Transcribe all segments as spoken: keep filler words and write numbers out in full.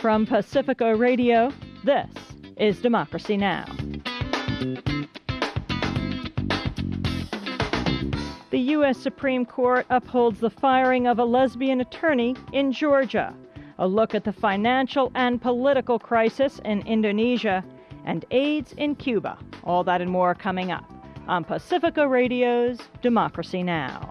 From Pacifica Radio, this is Democracy Now! The U S Supreme Court upholds the firing of a lesbian attorney in Georgia. A look at the financial and political crisis in Indonesia and AIDS in Cuba. All that and more coming up on Pacifica Radio's Democracy Now!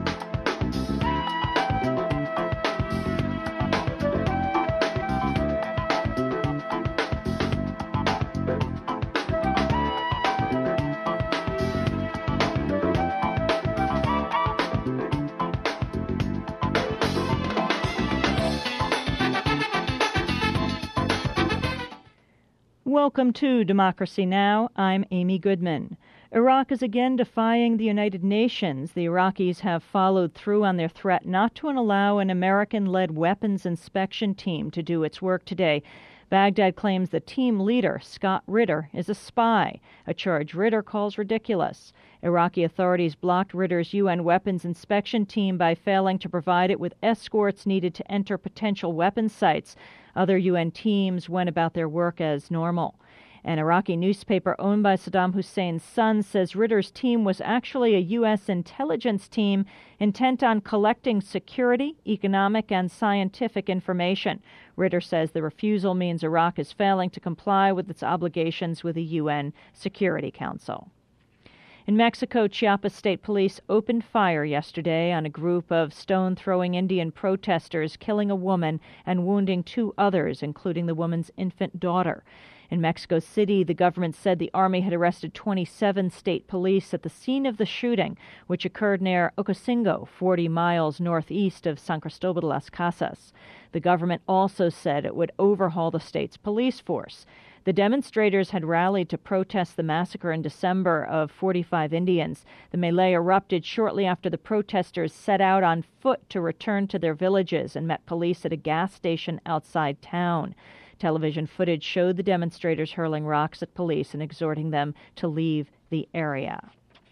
Welcome to Democracy Now! I'm Amy Goodman. Iraq is again defying the United Nations. The Iraqis have followed through on their threat not to allow an American-led weapons inspection team to do its work today. Baghdad claims the team leader, Scott Ritter, is a spy, a charge Ritter calls ridiculous. Iraqi authorities blocked Ritter's U N weapons inspection team by failing to provide it with escorts needed to enter potential weapons sites. Other U N teams went about their work as normal. An Iraqi newspaper owned by Saddam Hussein's son says Ritter's team was actually a U S intelligence team intent on collecting security, economic, and scientific information. Ritter says the refusal means Iraq is failing to comply with its obligations with the U N Security Council. In Mexico, Chiapas State Police opened fire yesterday on a group of stone-throwing Indian protesters, killing a woman and wounding two others, including the woman's infant daughter. In Mexico City, the government said the army had arrested twenty-seven state police at the scene of the shooting, which occurred near Ocosingo, forty miles northeast of San Cristobal de las Casas. The government also said it would overhaul the state's police force. The demonstrators had rallied to protest the massacre in December of forty-five Indians. The melee erupted shortly after the protesters set out on foot to return to their villages and met police at a gas station outside town. Television footage showed the demonstrators hurling rocks at police and exhorting them to leave the area.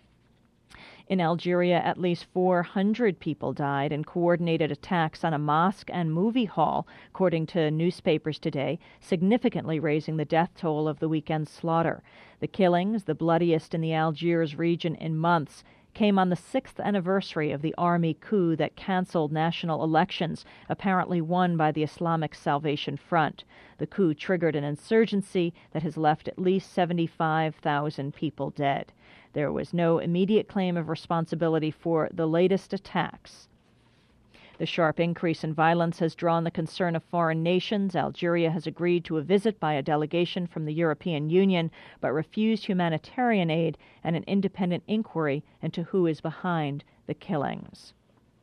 In Algeria, at least four hundred people died in coordinated attacks on a mosque and movie hall, according to newspapers today, significantly raising the death toll of the weekend's slaughter. The killings, the bloodiest in the Algiers region in months, came on the sixth anniversary of the army coup that canceled national elections, apparently won by the Islamic Salvation Front. The coup triggered an insurgency that has left at least seventy-five thousand people dead. There was no immediate claim of responsibility for the latest attacks. The sharp increase in violence has drawn the concern of foreign nations. Algeria has agreed to a visit by a delegation from the European Union, but refused humanitarian aid and an independent inquiry into who is behind the killings.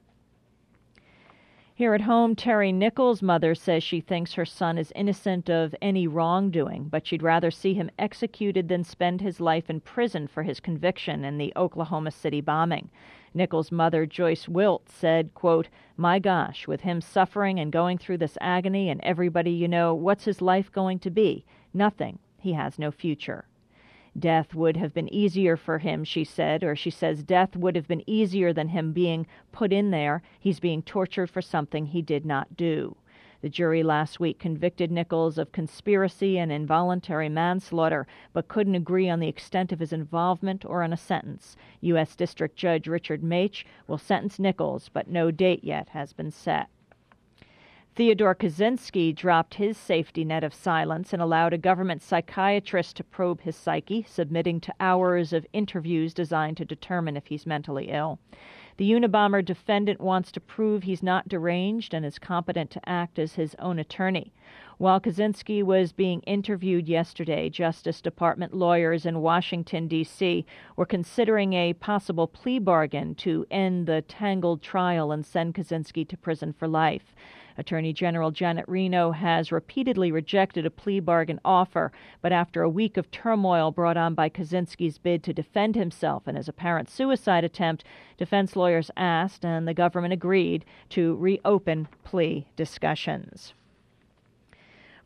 Here at home, Terry Nichols' mother says she thinks her son is innocent of any wrongdoing, but she'd rather see him executed than spend his life in prison for his conviction in the Oklahoma City bombing. Nichols' mother, Joyce Wilt, said, quote, "My gosh, with him suffering and going through this agony and everybody you know, what's his life going to be? Nothing. He has no future." Death would have been easier for him, she said, or she says death would have been easier than him being put in there. He's being tortured for something he did not do. The jury last week convicted Nichols of conspiracy and involuntary manslaughter, but couldn't agree on the extent of his involvement or on a sentence. U S District Judge Richard Maich will sentence Nichols, but no date yet has been set. Theodore Kaczynski dropped his safety net of silence and allowed a government psychiatrist to probe his psyche, submitting to hours of interviews designed to determine if he's mentally ill. The Unabomber defendant wants to prove he's not deranged and is competent to act as his own attorney. While Kaczynski was being interviewed yesterday, Justice Department lawyers in Washington, D C were considering a possible plea bargain to end the tangled trial and send Kaczynski to prison for life. Attorney General Janet Reno has repeatedly rejected a plea bargain offer, but after a week of turmoil brought on by Kaczynski's bid to defend himself in his apparent suicide attempt, defense lawyers asked, and the government agreed, to reopen plea discussions.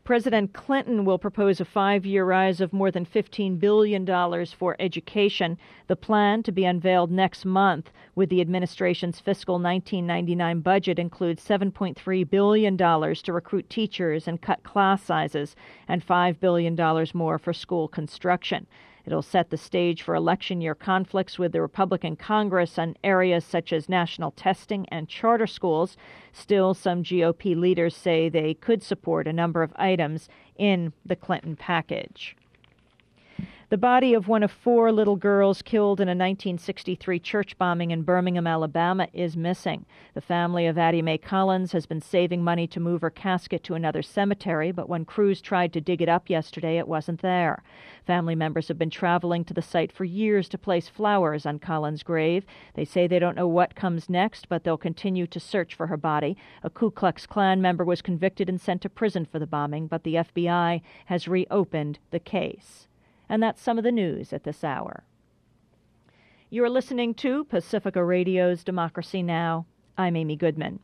President Clinton will propose a five-year rise of more than fifteen billion dollars for education, the plan to be unveiled next month. With the administration's fiscal nineteen ninety-nine budget includes seven point three billion dollars to recruit teachers and cut class sizes, and five billion dollars more for school construction. It'll set the stage for election year conflicts with the Republican Congress on areas such as national testing and charter schools. Still, some G O P leaders say they could support a number of items in the Clinton package. The body of one of four little girls killed in a nineteen sixty-three church bombing in Birmingham, Alabama, is missing. The family of Addie Mae Collins has been saving money to move her casket to another cemetery, but when crews tried to dig it up yesterday, it wasn't there. Family members have been traveling to the site for years to place flowers on Collins' grave. They say they don't know what comes next, but they'll continue to search for her body. A Ku Klux Klan member was convicted and sent to prison for the bombing, but the F B I has reopened the case. And that's some of the news at this hour. You're listening to Pacifica Radio's Democracy Now! I'm Amy Goodman.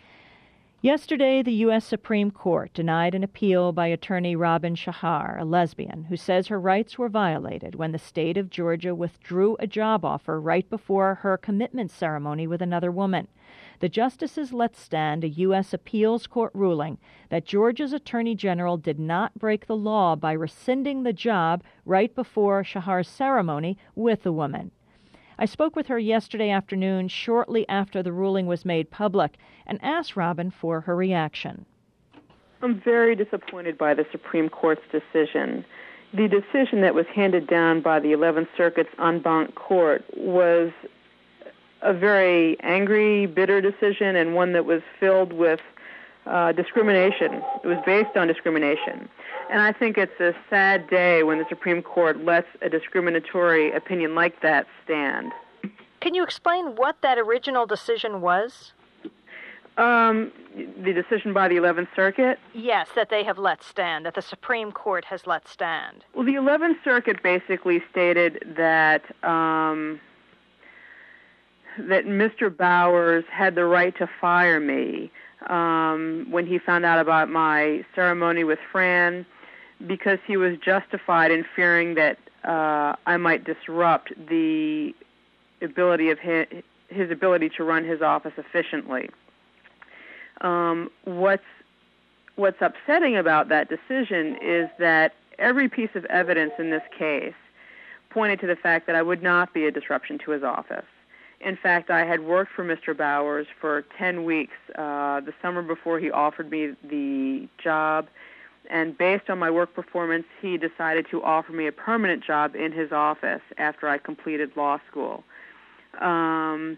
Yesterday, the U S Supreme Court denied an appeal by attorney Robin Shahar, a lesbian, who says her rights were violated when the state of Georgia withdrew a job offer right before her commitment ceremony with another woman. The justices let stand a U S appeals court ruling that Georgia's attorney general did not break the law by rescinding the job right before Shahar's ceremony with the woman. I spoke with her yesterday afternoon, shortly after the ruling was made public, and asked Robin for her reaction. I'm very disappointed by the Supreme Court's decision. The decision that was handed down by the eleventh Circuit's en banc court was a very angry, bitter decision, and one that was filled with uh, discrimination. It was based on discrimination. And I think it's a sad day when the Supreme Court lets a discriminatory opinion like that stand. Can you explain what that original decision was? Um, the decision by the eleventh Circuit? Yes, that they have let stand, that the Supreme Court has let stand. Well, the eleventh Circuit basically stated that um, that Mister Bowers had the right to fire me um, when he found out about my ceremony with Fran, because he was justified in fearing that uh, I might disrupt the ability of his, his ability to run his office efficiently. Um, what's what's upsetting about that decision is that every piece of evidence in this case pointed to the fact that I would not be a disruption to his office. In fact, I had worked for Mister Bowers for ten weeks, uh, the summer before he offered me the job, and based on my work performance, he decided to offer me a permanent job in his office after I completed law school. Um,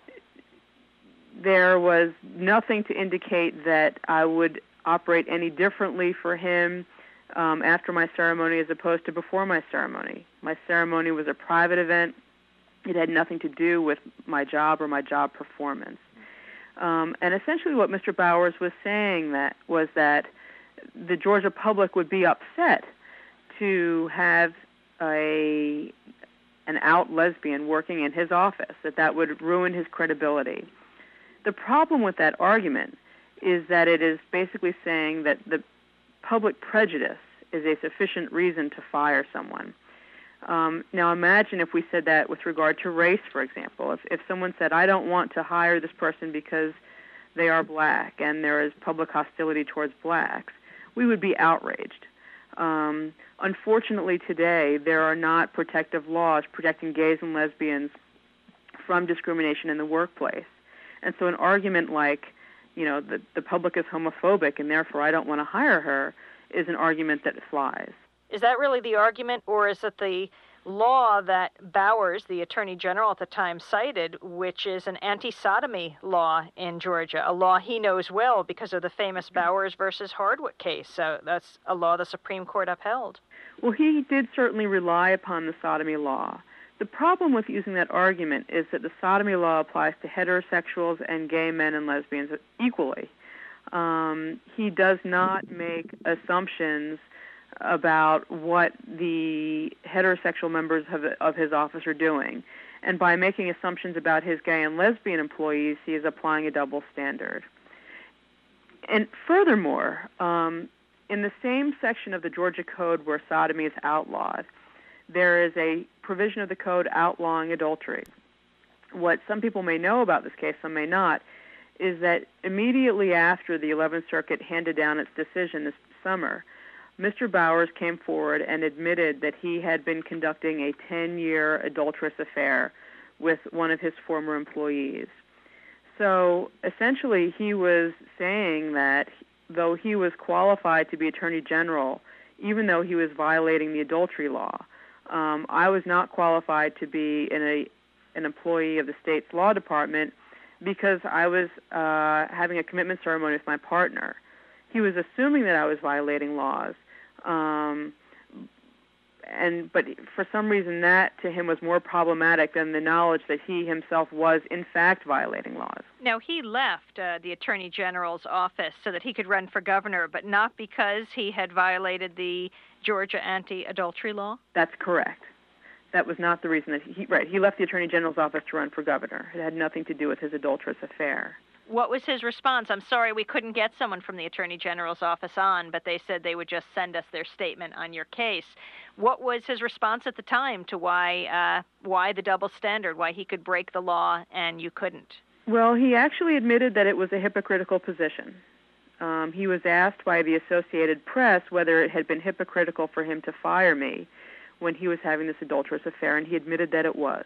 there was nothing to indicate that I would operate any differently for him um, after my ceremony as opposed to before my ceremony. My ceremony was a private event. It had nothing to do with my job or my job performance. Um, and essentially what Mister Bowers was saying that was that the Georgia public would be upset to have a an out lesbian working in his office, that that would ruin his credibility. The problem with that argument is that it is basically saying that the public prejudice is a sufficient reason to fire someone. Um, now imagine if we said that with regard to race, for example. If, if someone said, I don't want to hire this person because they are black and there is public hostility towards blacks, we would be outraged. Um, unfortunately today, there are not protective laws protecting gays and lesbians from discrimination in the workplace. And so an argument like, you know, the, the public is homophobic and therefore I don't want to hire her is an argument that flies. Is that really the argument, or is it the law that Bowers, the Attorney General at the time, cited, which is an anti-sodomy law in Georgia, a law he knows well because of the famous Bowers versus Hardwick case? So that's a law the Supreme Court upheld. Well, he did certainly rely upon the sodomy law. The problem with using that argument is that the sodomy law applies to heterosexuals and gay men and lesbians equally. Um, he does not make assumptions about what the heterosexual members of, of his office are doing. And by making assumptions about his gay and lesbian employees, he is applying a double standard. And furthermore, um, in the same section of the Georgia Code where sodomy is outlawed, there is a provision of the code outlawing adultery. What some people may know about this case, some may not, is that immediately after the eleventh Circuit handed down its decision this summer, Mister Bowers came forward and admitted that he had been conducting a ten-year adulterous affair with one of his former employees. So essentially he was saying that though he was qualified to be Attorney General, even though he was violating the adultery law, um, I was not qualified to be in a an employee of the state's law department because I was uh, having a commitment ceremony with my partner. He was assuming that I was violating laws, um, and but for some reason that to him was more problematic than the knowledge that he himself was in fact violating laws. Now, he left uh, the Attorney General's office so that he could run for governor, but not because he had violated the Georgia anti-adultery law? That's correct. That was not the reason that he, right, he left the Attorney General's office to run for governor. It had nothing to do with his adulterous affair. What was his response? I'm sorry, we couldn't get someone from the Attorney General's office on, but they said they would just send us their statement on your case. What was his response at the time to why uh, why the double standard, why he could break the law and you couldn't? Well, he actually admitted that it was a hypocritical position. Um, he was asked by the Associated Press whether it had been hypocritical for him to fire me when he was having this adulterous affair, and he admitted that it was.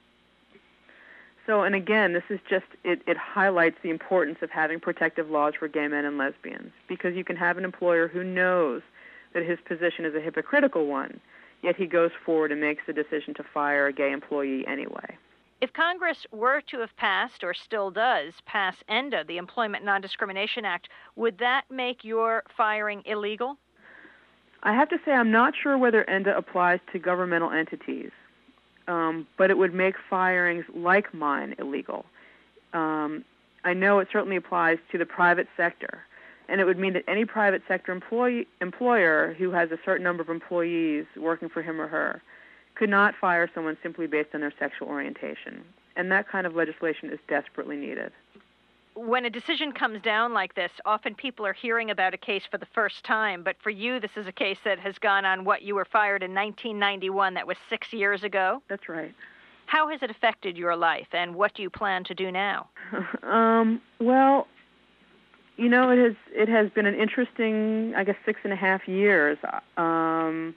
So, and again, this is just, it, it highlights the importance of having protective laws for gay men and lesbians, because you can have an employer who knows that his position is a hypocritical one, yet he goes forward and makes the decision to fire a gay employee anyway. If Congress were to have passed, or still does, pass ENDA, the Employment Non-Discrimination Act, would that make your firing illegal? I have to say I'm not sure whether ENDA applies to governmental entities, um, but it would make firings like mine illegal. Um, I know it certainly applies to the private sector, and it would mean that any private sector employee, employer who has a certain number of employees working for him or her could not fire someone simply based on their sexual orientation, and that kind of legislation is desperately needed. When a decision comes down like this, often people are hearing about a case for the first time, but for you, this is a case that has gone on, what, you were fired in nineteen ninety-one, that was six years ago? That's right. How has it affected your life, and what do you plan to do now? um, well, you know, it has it has been an interesting, I guess, six and a half years. Um,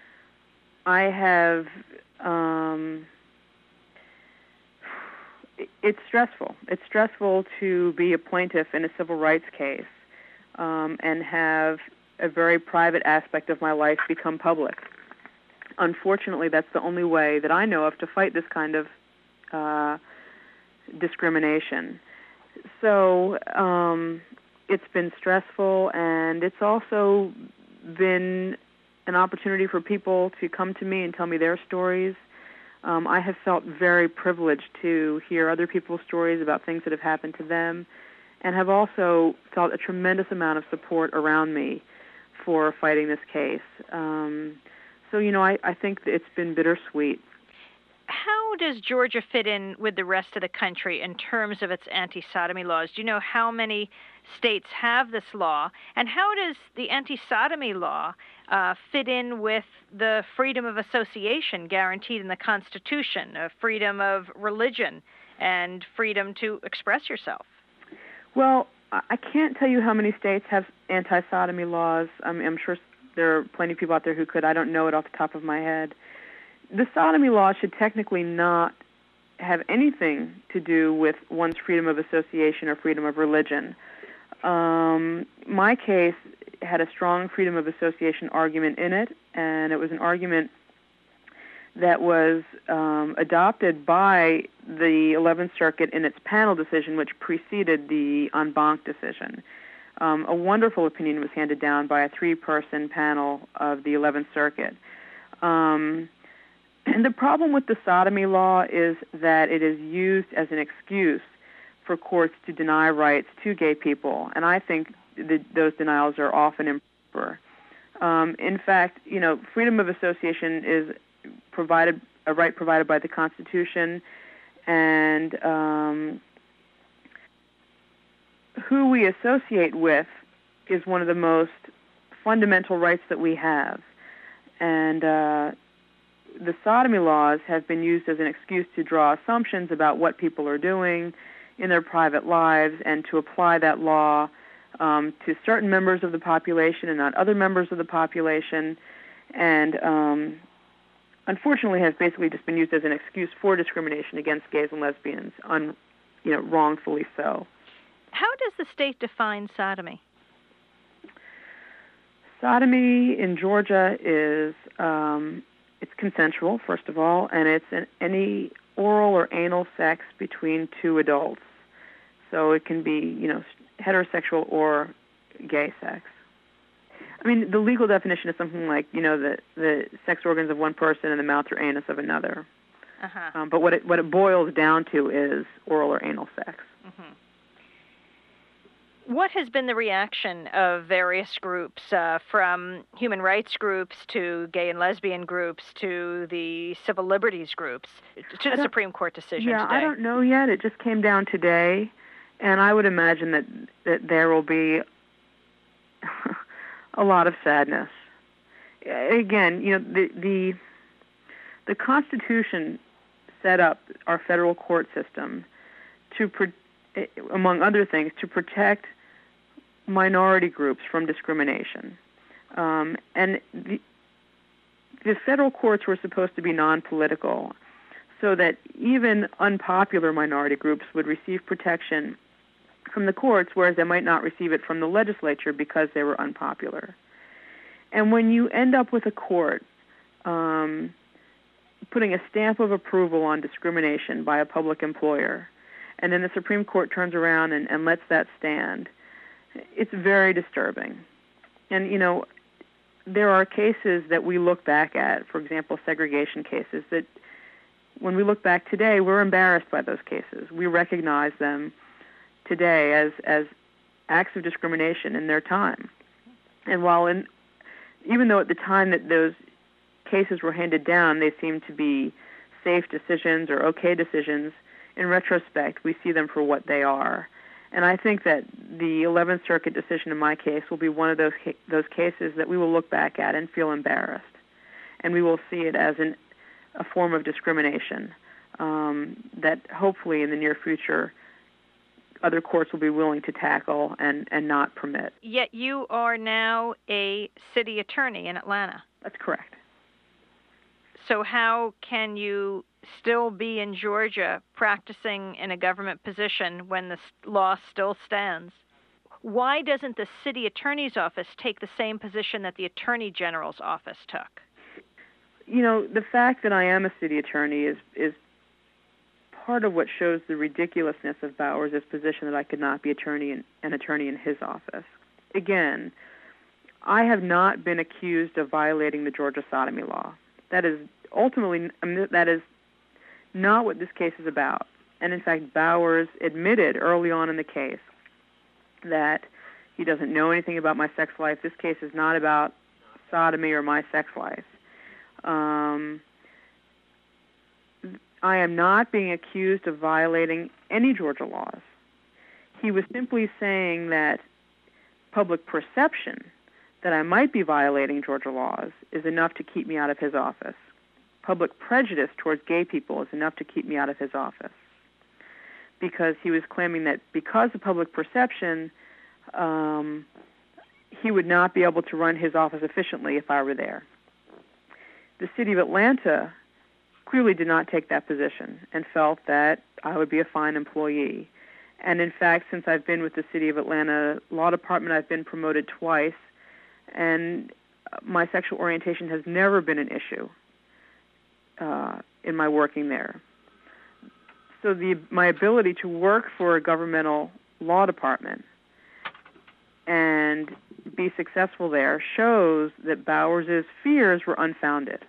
I have... Um, It's stressful. It's stressful to be a plaintiff in a civil rights case um, and have a very private aspect of my life become public. Unfortunately, that's the only way that I know of to fight this kind of uh, discrimination. So um, it's been stressful, and it's also been an opportunity for people to come to me and tell me their stories. Um, I have felt very privileged to hear other people's stories about things that have happened to them, and have also felt a tremendous amount of support around me for fighting this case. Um, so, you know, I, I think it's been bittersweet. How does Georgia fit in with the rest of the country in terms of its anti-sodomy laws? Do you know how many states have this law? And how does the anti-sodomy law uh, fit in with the freedom of association guaranteed in the Constitution, uh, freedom of religion, and freedom to express yourself? Well, I can't tell you how many states have anti-sodomy laws. I'm, I'm sure there are plenty of people out there who could. I don't know it off the top of my head. The sodomy law should technically not have anything to do with one's freedom of association or freedom of religion. Um, my case had a strong freedom of association argument in it, and it was an argument that was um, adopted by the eleventh Circuit in its panel decision, which preceded the en banc decision. Um, a wonderful opinion was handed down by a three-person panel of the eleventh Circuit. Um, and the problem with the sodomy law is that it is used as an excuse for courts to deny rights to gay people, and I think that those denials are often improper. Um, in fact, you know, freedom of association is provided a right provided by the Constitution, and um, who we associate with is one of the most fundamental rights that we have. And uh, the sodomy laws have been used as an excuse to draw assumptions about what people are doing in their private lives and to apply that law um, to certain members of the population and not other members of the population. And um, unfortunately has basically just been used as an excuse for discrimination against gays and lesbians, un, you know, wrongfully so. How does the state define sodomy? Sodomy in Georgia is um, it's consensual, first of all, and it's an, any oral or anal sex between two adults. So it can be, you know, heterosexual or gay sex. I mean, the legal definition is something like, you know, the, the sex organs of one person and the mouth or anus of another. Uh-huh. Um, but what it what it boils down to is oral or anal sex. Mm-hmm. What has been the reaction of various groups, uh, from human rights groups to gay and lesbian groups to the civil liberties groups, to the Supreme Court decision yeah, today? I don't know yet. It just came down today, and I would imagine that, that there will be a lot of sadness. Again, you know, the, the the Constitution set up our federal court system to, pro- among other things, to protect minority groups from discrimination. Um, and the, the federal courts were supposed to be non-political, so that even unpopular minority groups would receive protection from the courts, whereas they might not receive it from the legislature because they were unpopular. And when you end up with a court um, putting a stamp of approval on discrimination by a public employer, and then the Supreme Court turns around and, and lets that stand, it's very disturbing. And, you know, there are cases that we look back at, for example, segregation cases, that when we look back today, we're embarrassed by those cases. We recognize them today as, as acts of discrimination in their time. And while in, even though at the time that those cases were handed down, they seemed to be safe decisions or okay decisions, in retrospect, we see them for what they are. And I think that the eleventh Circuit decision in my case will be one of those ca- those cases that we will look back at and feel embarrassed. And we will see it as an, a form of discrimination um, that hopefully in the near future other courts will be willing to tackle and, and not permit. Yet you are now a city attorney in Atlanta. That's correct. So how can you still be in Georgia practicing in a government position when the law still stands? Why doesn't the city attorney's office take the same position that the attorney general's office took? You know, the fact that I am a city attorney is is part of what shows the ridiculousness of Bowers' position that I could not be attorney in, an attorney in his office. Again, I have not been accused of violating the Georgia sodomy law. That is ultimately, I mean, that is not what this case is about. And in fact, Bowers admitted early on in the case that he doesn't know anything about my sex life. This case is not about sodomy or my sex life. Um, I am not being accused of violating any Georgia laws. He was simply saying that public perception that I might be violating Georgia laws is enough to keep me out of his office. Public prejudice towards gay people is enough to keep me out of his office. Because he was claiming that because of public perception, um, he would not be able to run his office efficiently if I were there. The city of Atlanta clearly did not take that position and felt that I would be a fine employee. And in fact, since I've been with the city of Atlanta Law Department, I've been promoted twice, and my sexual orientation has never been an issue uh, in my working there. So the my ability to work for a governmental law department and be successful there shows that Bowers' fears were unfounded.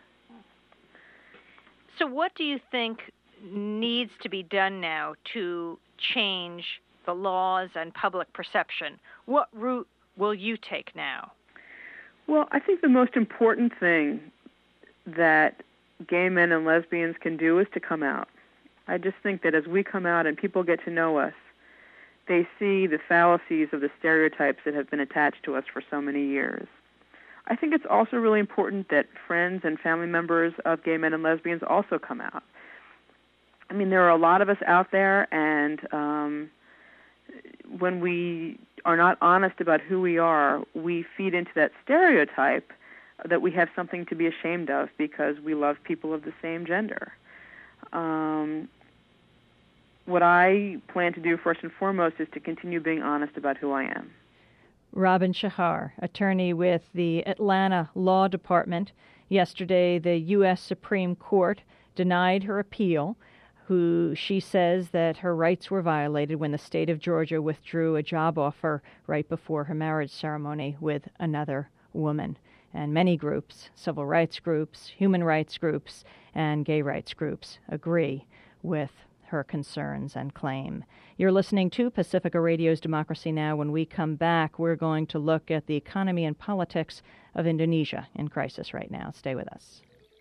So what do you think needs to be done now to change the laws and public perception? What route will you take now? Well, I think the most important thing that gay men and lesbians can do is to come out. I just think that as we come out and people get to know us, they see the fallacies of the stereotypes that have been attached to us for so many years. I think it's also really important that friends and family members of gay men and lesbians also come out. I mean, there are a lot of us out there, and um, when we are not honest about who we are, we feed into that stereotype that we have something to be ashamed of because we love people of the same gender. Um, what I plan to do first and foremost is to continue being honest about who I am. Robin Shahar, attorney with the Atlanta Law Department. Yesterday, the U S Supreme Court denied her appeal, who she says that her rights were violated when the state of Georgia withdrew a job offer right before her marriage ceremony with another woman. And many groups, civil rights groups, human rights groups, and gay rights groups agree with her concerns and claim. You're listening to Pacifica Radio's Democracy Now! When we come back, we're going to look at the economy and politics of Indonesia in crisis right now. Stay with us.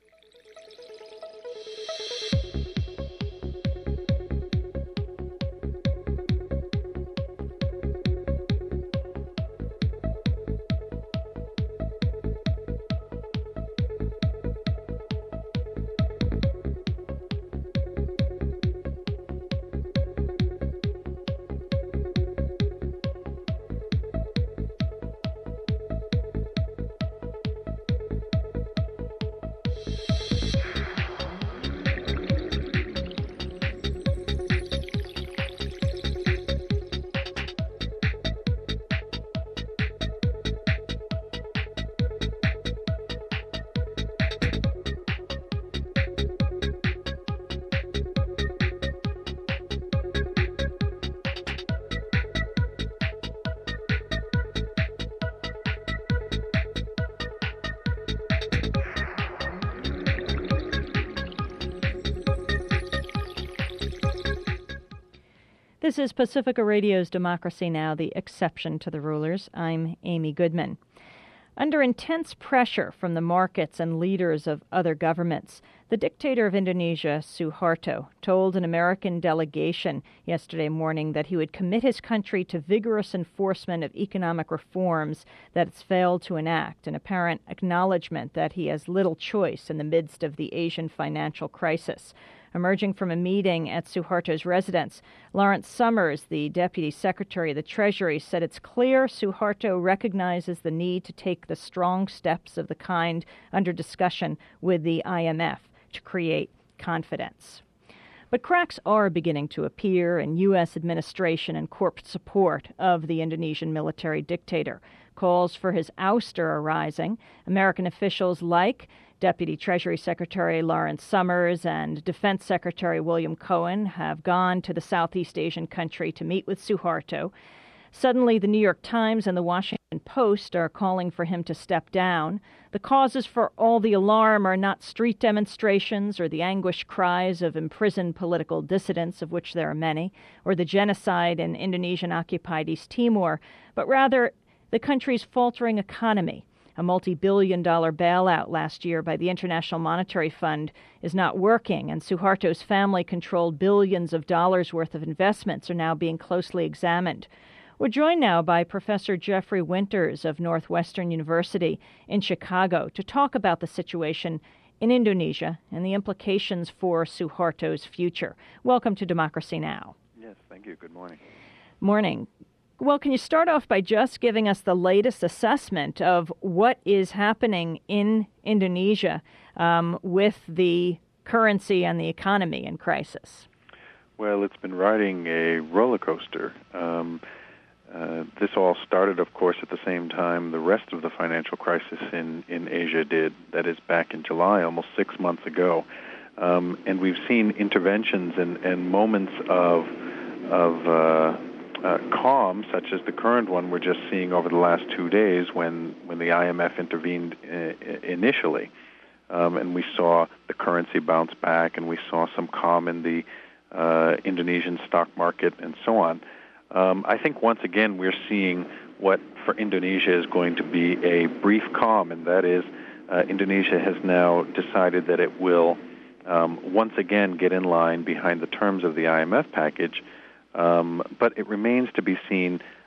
This is Pacifica Radio's Democracy Now!, the exception to the rulers. I'm Amy Goodman. Under intense pressure from the markets and leaders of other governments, the dictator of Indonesia, Suharto, told an American delegation yesterday morning that he would commit his country to vigorous enforcement of economic reforms that it's failed to enact, an apparent acknowledgement that he has little choice in the midst of the Asian financial crisis. Emerging from a meeting at Suharto's residence, Lawrence Summers, the Deputy Secretary of the Treasury, said it's clear Suharto recognizes the need to take the strong steps of the kind under discussion with the I M F to create confidence. But cracks are beginning to appear in U S administration and corporate support of the Indonesian military dictator. Calls for his ouster are rising. American officials like Deputy Treasury Secretary Lawrence Summers and Defense Secretary William Cohen have gone to the Southeast Asian country to meet with Suharto. Suddenly, the New York Times and the Washington Post are calling for him to step down. The causes for all the alarm are not street demonstrations or the anguished cries of imprisoned political dissidents, of which there are many, or the genocide in Indonesian-occupied East Timor, but rather the country's faltering economy. A multi-billion dollar bailout last year by the International Monetary Fund is not working, and Suharto's family-controlled billions of dollars worth of investments are now being closely examined. We're joined now by Professor Jeffrey Winters of Northwestern University in Chicago to talk about the situation in Indonesia and the implications for Suharto's future. Welcome to Democracy Now! Yes, thank you. Good morning. Morning. Well, can you start off by just giving us the latest assessment of what is happening in Indonesia um, with the currency and the economy in crisis? Well, it's been riding a roller coaster. Um, uh, this all started, of course, at the same time the rest of the financial crisis in, in Asia did. That is back in July, almost six months ago. Um, and we've seen interventions and, and moments of of uh, Uh, calm, such as the current one we're just seeing over the last two days when, when the I M F intervened uh, initially. Um, and we saw the currency bounce back, and we saw some calm in the uh, Indonesian stock market and so on. Um, I think once again we're seeing what for Indonesia is going to be a brief calm, and that is uh, Indonesia has now decided that it will um, once again get in line behind the terms of the I M F package. Um, but it remains to be seen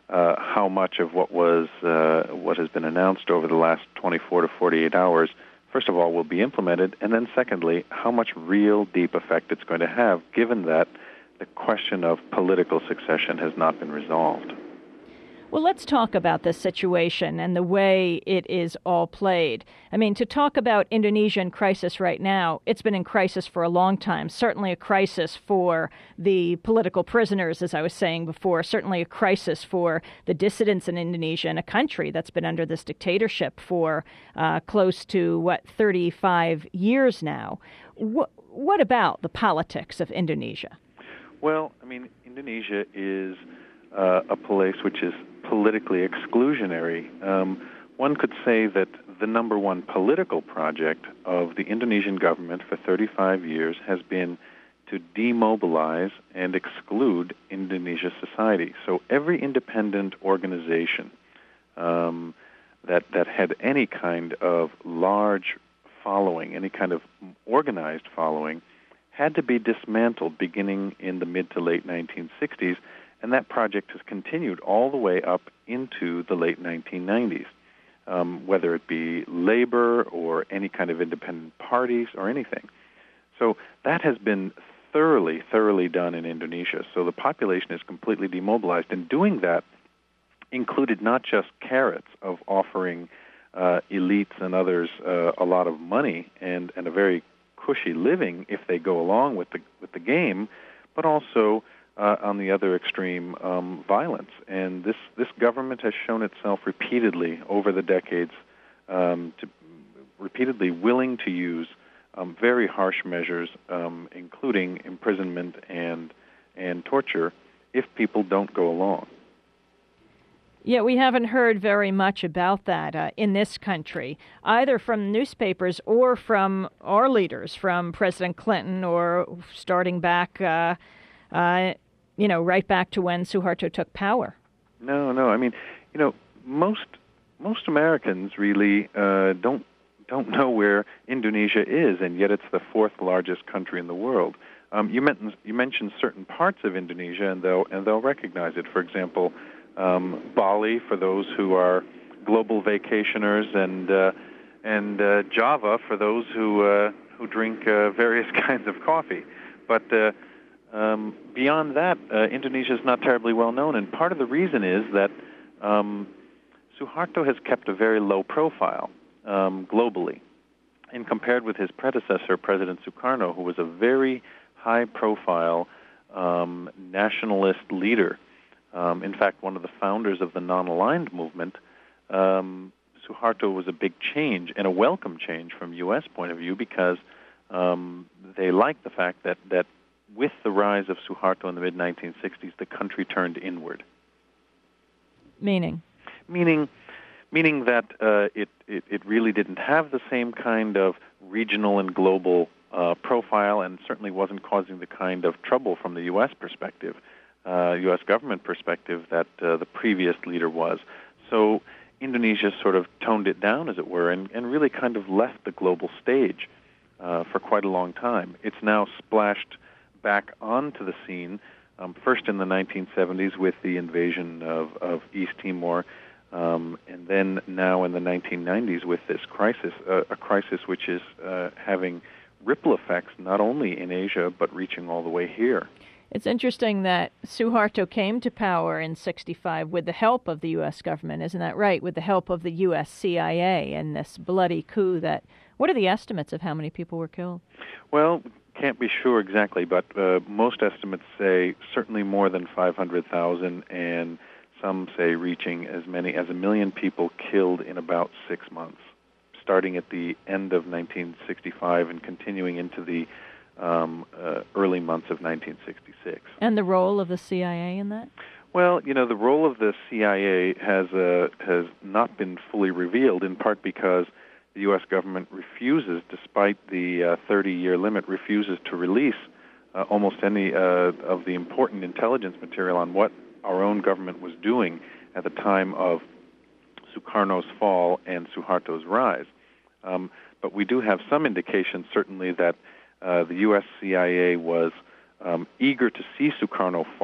uh, how much of what was uh, what has been announced over the last twenty-four to forty-eight hours, first of all, will be implemented, and then secondly, how much real deep effect it's going to have, given that the question of political succession has not been resolved. Well, let's talk about this situation and the way it is all played. I mean, to talk about Indonesia in crisis right now, it's been in crisis for a long time. Certainly a crisis for the political prisoners, as I was saying before. Certainly a crisis for the dissidents in Indonesia, in a country that's been under this dictatorship for uh, close to, what, thirty-five years now. What, what about the politics of Indonesia? Well, I mean, Indonesia is uh, a place which is politically exclusionary. Um, one could say that the number one political project of the Indonesian government for thirty-five years has been to demobilize and exclude Indonesia society. So every independent organization um, that that had any kind of large following, any kind of organized following, had to be dismantled beginning in the mid to late nineteen sixties, and that project has continued all the way up into the late nineteen nineties, um, whether it be labor or any kind of independent parties or anything. So that has been thoroughly, thoroughly done in Indonesia. So the population is completely demobilized, and doing that included not just carrots of offering uh, elites and others uh, a lot of money and, and a very cushy living if they go along with the with the game, but also uh, on the other extreme, um, violence. And this this government has shown itself repeatedly over the decades um, to repeatedly willing to use um, very harsh measures, um, including imprisonment and and torture, if people don't go along. Yeah, we haven't heard very much about that uh, in this country, either from newspapers or from our leaders, from President Clinton or starting back, uh, uh, you know, right back to when Suharto took power. No, no. I mean, you know, most most Americans really uh, don't don't know where Indonesia is, and yet it's the fourth largest country in the world. Um, you mentioned you mentioned certain parts of Indonesia, and they'll and they'll recognize it. For example, Um, Bali for those who are global vacationers, and uh, and uh, Java for those who uh, who drink uh, various kinds of coffee. But uh, um, beyond that, uh, Indonesia is not terribly well known, and part of the reason is that um, Suharto has kept a very low profile um, globally, and compared with his predecessor, President Sukarno, who was a very high-profile um, nationalist leader. Um, in fact, one of the founders of the non-aligned movement, um, Suharto was a big change and a welcome change from U S point of view, because um, they liked the fact that, that with the rise of Suharto in the mid nineteen sixties, the country turned inward. Meaning? Meaning, meaning that uh, it, it, it really didn't have the same kind of regional and global uh, profile, and certainly wasn't causing the kind of trouble from the U S perspective. Uh, U S government perspective that uh, the previous leader was. So Indonesia sort of toned it down, as it were, and, and really kind of left the global stage uh, for quite a long time. It's now splashed back onto the scene, um, first in the nineteen seventies with the invasion of, of East Timor, um, and then now in the nineteen nineties with this crisis, uh, a crisis which is uh, having ripple effects not only in Asia but reaching all the way here. It's interesting that Suharto came to power in sixty-five with the help of the U S government, isn't that right? With the help of the U S C I A and this bloody coup that... What are the estimates of how many people were killed? Well, can't be sure exactly, but uh, most estimates say certainly more than five hundred thousand, and some say reaching as many as a million people killed in about six months, starting at the end of nineteen sixty-five and continuing into the Um, uh, early months of nineteen sixty-six. And the role of the C I A in that? Well, you know, the role of the C I A has uh, has not been fully revealed, in part because the U S government refuses, despite the uh, thirty-year limit, refuses to release uh, almost any uh, of the important intelligence material on what our own government was doing at the time of Sukarno's fall and Suharto's rise. Um, but we do have some indication, certainly, that Uh, the U S C I A was um, eager to see Sukarno fall,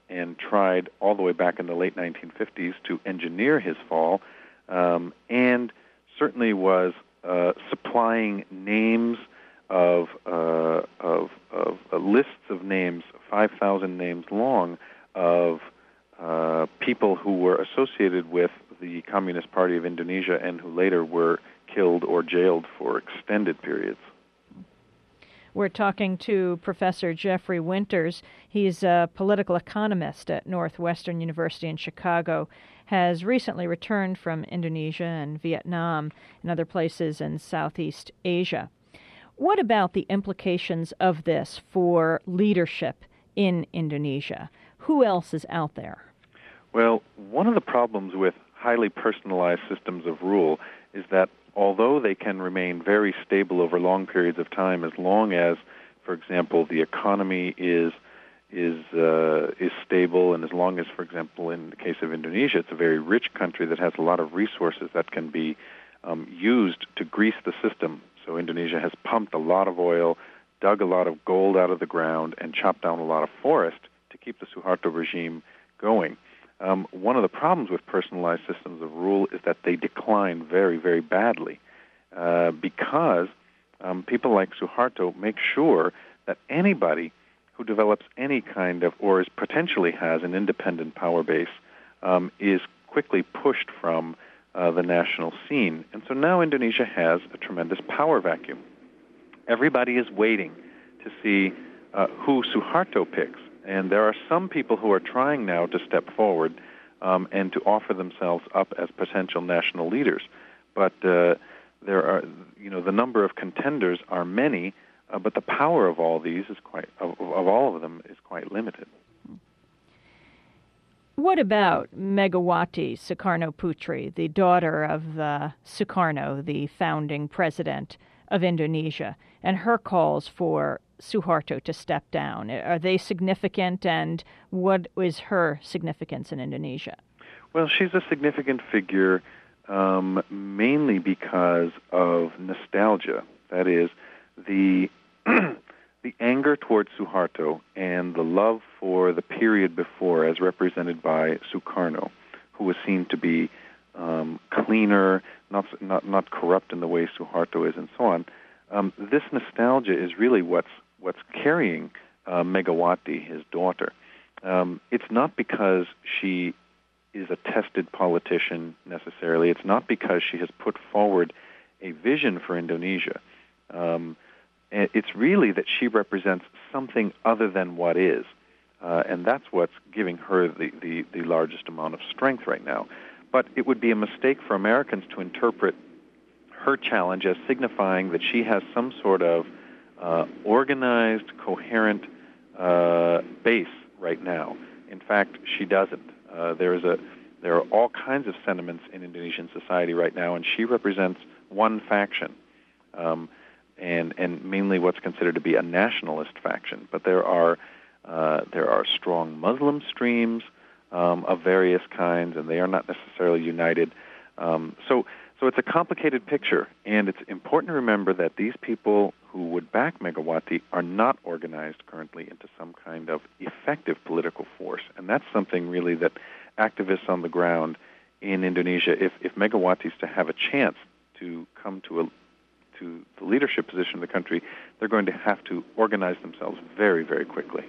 and tried all the way back in the late nineteen fifties to engineer his fall, um, and certainly was uh, supplying names of, uh, of, of uh, lists of names, five thousand names long, of uh, people who were associated with the Communist Party of Indonesia and who later were killed or jailed for extended periods. We're talking to Professor Jeffrey Winters. He's a political economist at Northwestern University in Chicago, has recently returned from Indonesia and Vietnam and other places in Southeast Asia. What about the implications of this for leadership in Indonesia? Who else is out there? Well, one of the problems with highly personalized systems of rule is that although they can remain very stable over long periods of time, as long as, for example, the economy is is uh, is stable, and as long as, for example, in the case of Indonesia, it's a very rich country that has a lot of resources that can be um, used to grease the system. So Indonesia has pumped a lot of oil, dug a lot of gold out of the ground, and chopped down a lot of forest to keep the Suharto regime going. Um, one of the problems with personalized systems of rule is that they decline very, very badly uh, because um, people like Suharto make sure that anybody who develops any kind of, or is potentially has an independent power base, um, is quickly pushed from uh, the national scene. And so now Indonesia has a tremendous power vacuum. Everybody is waiting to see uh, who Suharto picks. And there are some people who are trying now to step forward um, and to offer themselves up as potential national leaders. But uh, there are, you know, the number of contenders are many, uh, but the power of all these is quite, of, of all of them, is quite limited. What about Megawati Sukarno-Putri, the daughter of uh, Sukarno, the founding president of Indonesia, and her calls for Suharto to step down? Are they significant, and what is her significance in Indonesia? Well, she's a significant figure um, mainly because of nostalgia. That is, the the anger towards Suharto and the love for the period before, as represented by Sukarno, who was seen to be um, cleaner, not, not not corrupt in the way Suharto is, and so on. Um, this nostalgia is really what's what's carrying uh, Megawati, his daughter. Um, it's not because she is a tested politician necessarily. It's not because she has put forward a vision for Indonesia. Um, it's really that she represents something other than what is. Uh, and that's what's giving her the, the, the largest amount of strength right now. But it would be a mistake for Americans to interpret her challenge as signifying that she has some sort of uh, organized, coherent uh, base right now. In fact, she doesn't. Uh, there is a there are all kinds of sentiments in Indonesian society right now, and she represents one faction, um, and and mainly what's considered to be a nationalist faction. But there are uh, there are strong Muslim streams um, of various kinds, and they are not necessarily united. Um, so. So it's a complicated picture, and it's important to remember that these people who would back Megawati are not organized currently into some kind of effective political force, and that's something really that activists on the ground in Indonesia, if, if Megawati is to have a chance to come to a to the leadership position of the country, they're going to have to organize themselves very, very quickly.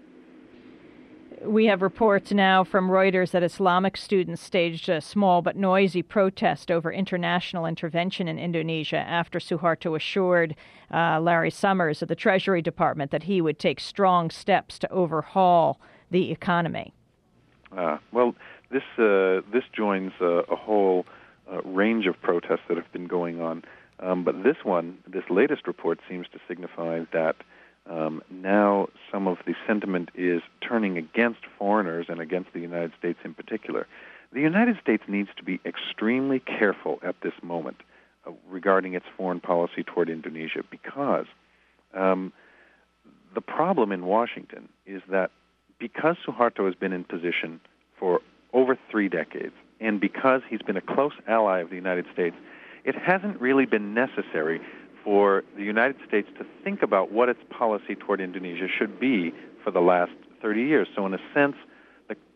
We have reports now from Reuters that Islamic students staged a small but noisy protest over international intervention in Indonesia after Suharto assured uh, Larry Summers of the Treasury Department that he would take strong steps to overhaul the economy. Uh, well, this uh, this joins uh, a whole uh, range of protests that have been going on. Um, but this one, this latest report, seems to signify that Um, now some of the sentiment is turning against foreigners and against the United States in particular. The United States needs to be extremely careful at this moment uh, regarding its foreign policy toward Indonesia because um, the problem in Washington is that because Suharto has been in position for over three decades and because he's been a close ally of the United States, it hasn't really been necessary for the United States to think about what its policy toward Indonesia should be for the last thirty years. So in a sense,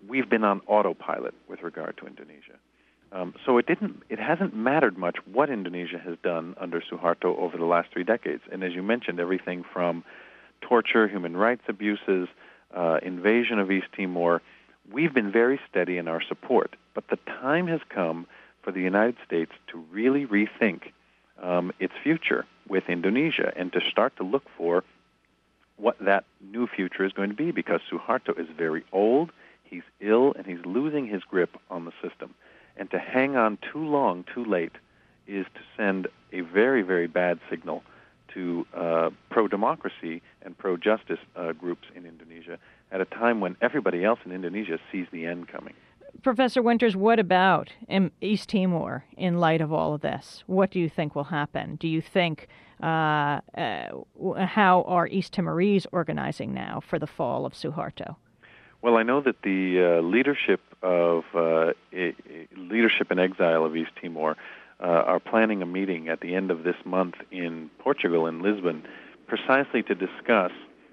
we've been on autopilot with regard to Indonesia. Um, so it didn't. It hasn't mattered much what Indonesia has done under Suharto over the last three decades. And as you mentioned, everything from torture, human rights abuses, uh, invasion of East Timor, we've been very steady in our support. But the time has come for the United States to really rethink um, its future with Indonesia and to start to look for what that new future is going to be, because Suharto is very old, he's ill, and he's losing his grip on the system. And to hang on too long, too late, is to send a very, very bad signal to uh, pro-democracy and pro-justice uh, groups in Indonesia at a time when everybody else in Indonesia sees the end coming. Professor Winters, what about in East Timor in light of all of this? What do you think will happen? Do you think, uh, uh, how are East Timorese organizing now for the fall of Suharto? Well, I know that the uh, leadership of uh, I- leadership in exile of East Timor uh, are planning a meeting at the end of this month in Portugal, in Lisbon, precisely to discuss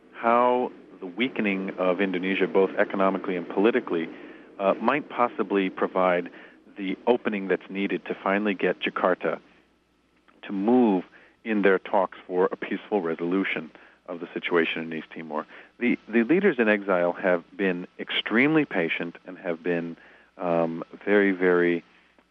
how the weakening of Indonesia, both economically and politically, uh, might possibly provide the opening that's needed to finally get Jakarta to move in their talks for a peaceful resolution of the situation in East Timor. The the leaders in exile have been extremely patient and have been um, very, very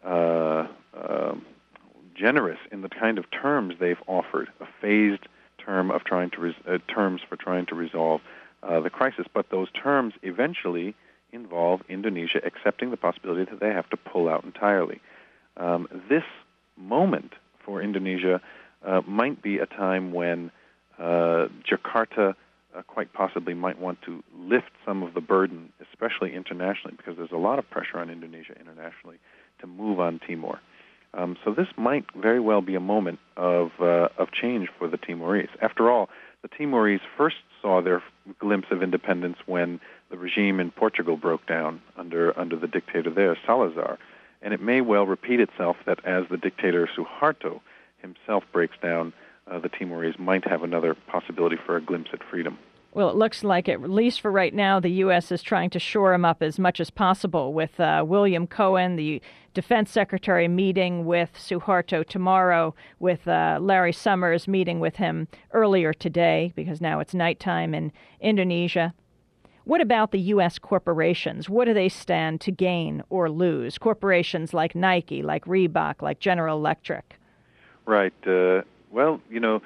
uh, uh, generous in the kind of terms they've offered, a phased term of trying to res- uh, terms for trying to resolve uh, the crisis. But those terms eventually involve Indonesia accepting the possibility that they have to pull out entirely. Um, this moment for Indonesia uh, might be a time when Uh, Jakarta uh, quite possibly might want to lift some of the burden, especially internationally, because there's a lot of pressure on Indonesia internationally to move on Timor. Um, so this might very well be a moment of uh, of change for the Timorese. After all, the Timorese first saw their glimpse of independence when the regime in Portugal broke down under under the dictator there, Salazar. And it may well repeat itself that as the dictator Suharto himself breaks down, Uh, the Timorese might have another possibility for a glimpse at freedom. Well, it looks like, at least for right now, the U S is trying to shore him up as much as possible, with uh, William Cohen, the defense secretary, meeting with Suharto tomorrow, with uh, Larry Summers meeting with him earlier today, because now it's nighttime in Indonesia. What about the U S corporations? What do they stand to gain or lose? Corporations like Nike, like Reebok, like General Electric. Right. Uh, well, you know,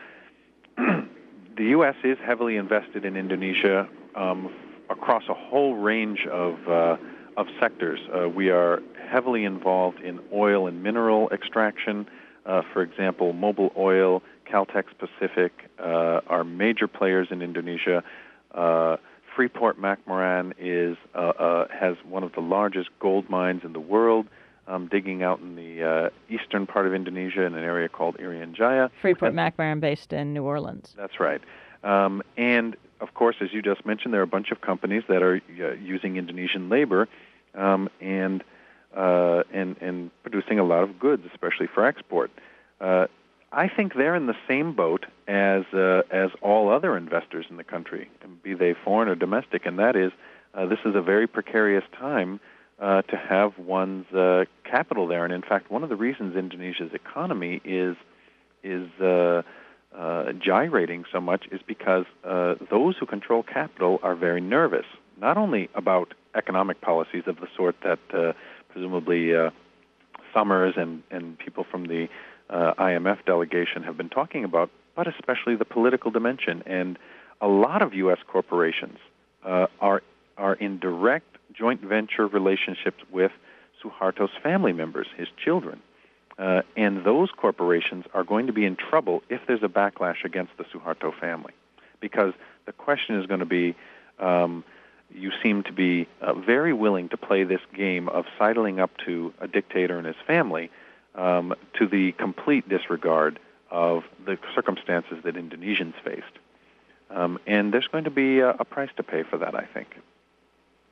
the U S is heavily invested in Indonesia um, across a whole range of uh, of sectors. Uh, we are heavily involved in oil and mineral extraction. Uh, for example, Mobil Oil, Caltex Pacific uh, are major players in Indonesia. Uh, Freeport-McMoRan is uh, uh, has one of the largest gold mines in the world. Um, digging out in the uh, eastern part of Indonesia in an area called Irian Jaya. Freeport-McMoRan based in New Orleans. That's right. Um, and, of course, as you just mentioned, there are a bunch of companies that are uh, using Indonesian labor um, and, uh, and and producing a lot of goods, especially for export. Uh, I think they're in the same boat as uh, as all other investors in the country, be they foreign or domestic, and that is uh, this is a very precarious time Uh, to have one's uh, capital there. And in fact, one of the reasons Indonesia's economy is is uh, uh, gyrating so much is because uh, those who control capital are very nervous, not only about economic policies of the sort that uh, presumably uh, Summers and, and people from the uh, I M F delegation have been talking about, but especially the political dimension. And a lot of U S corporations uh, are are in direct joint venture relationships with Suharto's family members, his children. Uh, and those corporations are going to be in trouble if there's a backlash against the Suharto family. Because the question is going to be, um, you seem to be uh, very willing to play this game of sidling up to a dictator and his family um, to the complete disregard of the circumstances that Indonesians faced. Um, and there's going to be a, a price to pay for that, I think.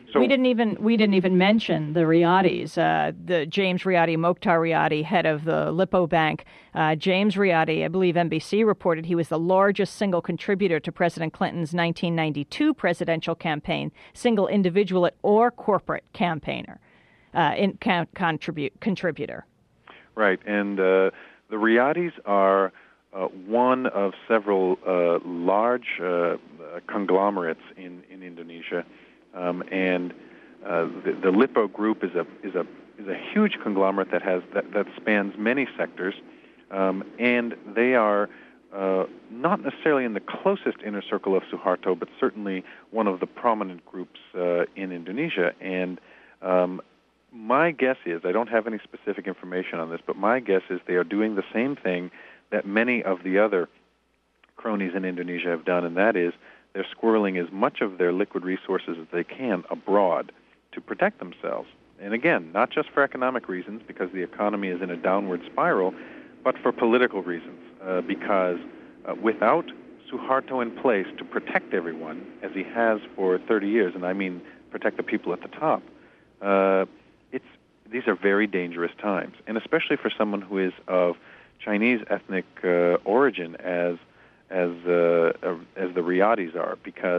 So, we didn't even we didn't even mention the Riyadis. Uh, the James Riyadi, Mokhtar Riyadi, head of the Lippo Bank. Uh, James Riyadi, I believe N B C reported he was the largest single contributor to President Clinton's nineteen ninety-two presidential campaign, single individual or corporate campaigner, uh, in con- contribute contributor. Right, and uh, the Riyadis are uh, one of several uh, large uh, conglomerates in, in Indonesia. Um, and uh, the, the Lippo Group is a is a is a huge conglomerate that has that, that spans many sectors, um, and they are uh, not necessarily in the closest inner circle of Suharto, but certainly one of the prominent groups uh, in Indonesia. And um, my guess is, I don't have any specific information on this, but my guess is they are doing the same thing that many of the other cronies in Indonesia have done, and that is, they're squirreling as much of their liquid resources as they can abroad to protect themselves. And again, not just for economic reasons, because the economy is in a downward spiral, but for political reasons. Uh, because uh, without Suharto in place to protect everyone, as he has for thirty years, and I mean protect the people at the top, uh, it's these are very dangerous times. And especially for someone who is of Chinese ethnic uh, origin, as as uh, as the Riyadis are, because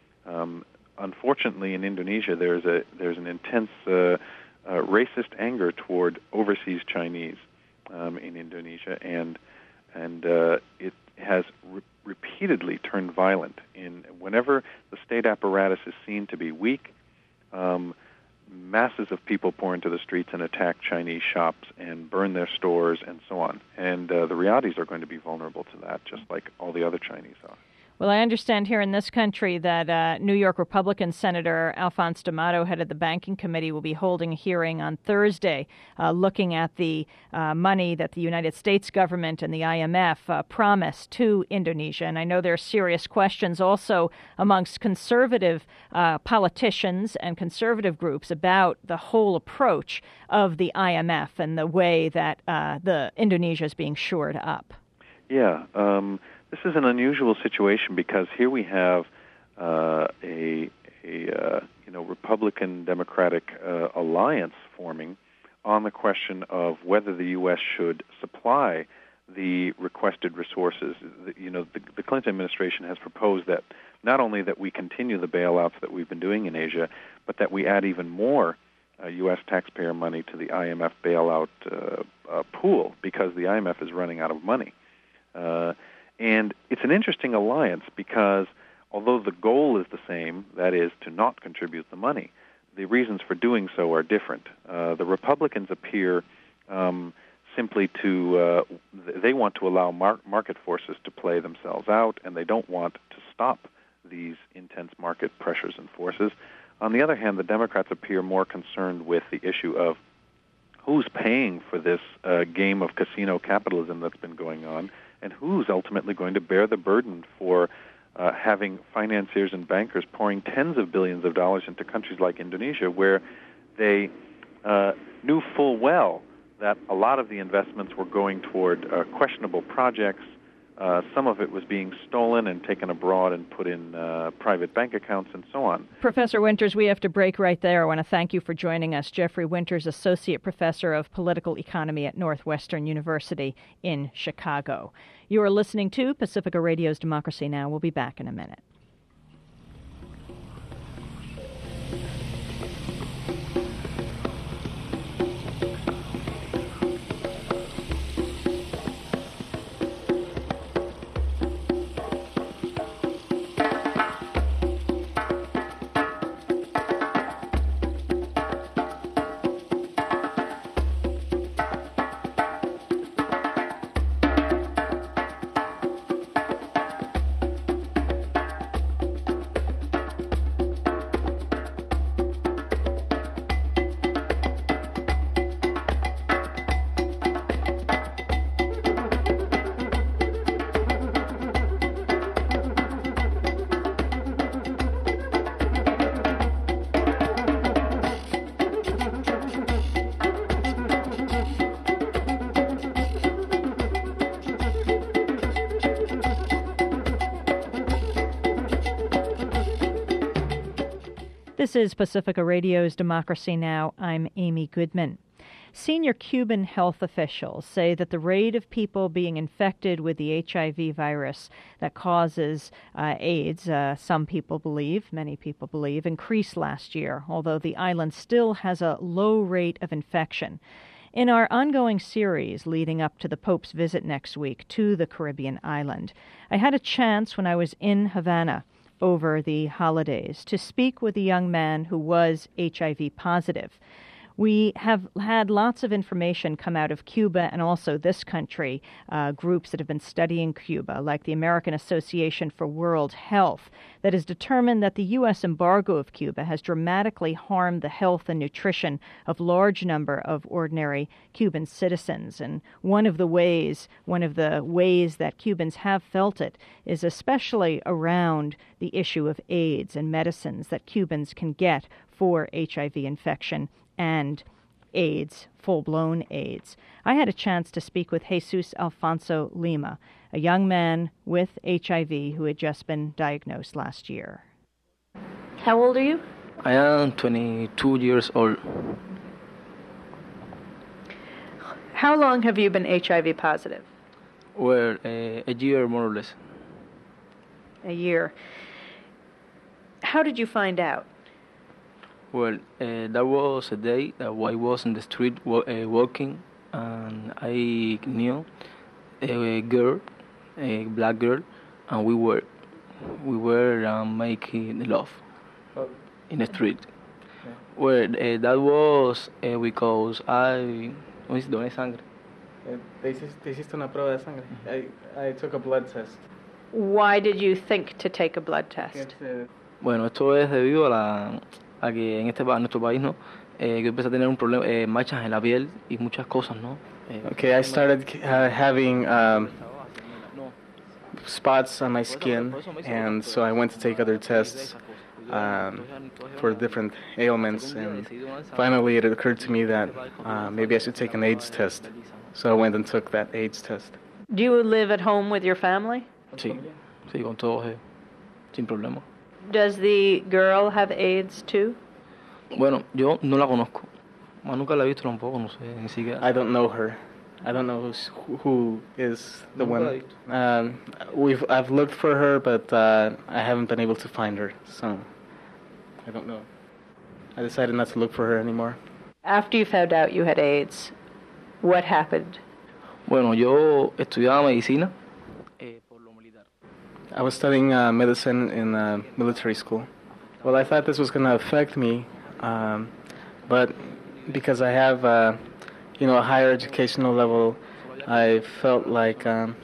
um, unfortunately in Indonesia there's a there's an intense uh, uh, racist anger toward overseas Chinese um, in Indonesia, and and uh, it has re- repeatedly turned violent. In whenever the state apparatus is seen to be weak, um, masses of people pour into the streets and attack Chinese shops and burn their stores and so on. And uh, the Riyadis are going to be vulnerable to that, just like all the other Chinese are. Well, I understand here in this country that uh, New York Republican Senator Alphonse D'Amato, head of the Banking Committee, will be holding a hearing on Thursday uh, looking at the uh, money that the United States government and the I M F uh, promised to Indonesia. And I know there are serious questions also amongst conservative uh, politicians and conservative groups about the whole approach of the I M F and the way that uh, the Indonesia is being shored up. Yeah, um, this is an unusual situation because here we have uh, a, a uh, you know Republican Democratic uh, alliance forming on the question of whether the U S should supply the requested resources. The, you know, the, the Clinton administration has proposed that not only that we continue the bailouts that we've been doing in Asia, but that we add even more uh, U S taxpayer money to the I M F bailout uh, uh, pool because the I M F is running out of money. Uh, and it's an interesting alliance because although the goal is the same, that is to not contribute the money, the reasons for doing so are different. Uh, the Republicans appear um, simply to, uh, they want to allow mar- market forces to play themselves out, and they don't want to stop these intense market pressures and forces. On the other hand, the Democrats appear more concerned with the issue of who's paying for this uh, game of casino capitalism that's been going on, and who's ultimately going to bear the burden for uh, having financiers and bankers pouring tens of billions of dollars into countries like Indonesia, where they uh, knew full well that a lot of the investments were going toward uh, questionable projects. Uh, some of it was being stolen and taken abroad and put in uh, private bank accounts and so on. Professor Winters, we have to break right there. I want to thank you for joining us. Jeffrey Winters, Associate Professor of Political Economy at Northwestern University in Chicago. You are listening to Pacifica Radio's Democracy Now! We'll be back in a minute. This is Pacifica Radio's Democracy Now! I'm Amy Goodman. Senior Cuban health officials say that the rate of people being infected with the H I V virus that causes uh, AIDS, uh, some people believe, many people believe, increased last year, although the island still has a low rate of infection. In our ongoing series leading up to the Pope's visit next week to the Caribbean island, I had a chance when I was in Havana over the holidays to speak with a young man who was H I V positive. We have had lots of information come out of Cuba and also this country, uh, groups that have been studying Cuba, like the American Association for World Health, that has determined that the U S embargo of Cuba has dramatically harmed the health and nutrition of large number of ordinary Cuban citizens. And one of the ways, one of the ways that Cubans have felt it is especially around the issue of AIDS and medicines that Cubans can get for H I V infection and AIDS, full-blown AIDS. I had a chance to speak with Jesus Alfonso Lima, a young man with H I V who had just been diagnosed last year. How old are you? I am twenty-two years old. How long have you been H I V positive? Well, uh, a year more or less. A year. How did you find out? Well, uh, that was a day that I was in the street wa- uh, walking, and I knew a girl, a black girl, and we were we were um, making love in the street. Okay. Well, uh, that was uh, because I doné sangre. Te hiciste una prueba de sangre. I, I took a blood test. Why did you think to take a blood test? Bueno, esto es debido a la a que en este en nuestro país, ¿no? Eh, yo empecé a tener un problema, eh, manchas en la piel y muchas cosas, ¿no? Eh, okay, I started uh, having um, spots on my skin, and so I went to take other tests um, for different ailments, and finally it occurred to me that uh, maybe I should take an AIDS test. So I went and took that AIDS test. Do you live at home with your family? Sí, sí, con todos, eh, sin problema. Does the girl have AIDS too? Bueno, yo no la conozco. Nunca la he visto tampoco, no sé, ni siquiera. I don't know her. I don't know who's, who is the one. Um, we've I've looked for her, but uh, I haven't been able to find her, so I don't know. I decided not to look for her anymore. After you found out you had AIDS, what happened? Bueno, yo estudiaba medicina. I was studying uh, medicine in uh, military school. Well, I thought this was going to affect me, um, but because I have, uh, you know, a higher educational level, I felt like um,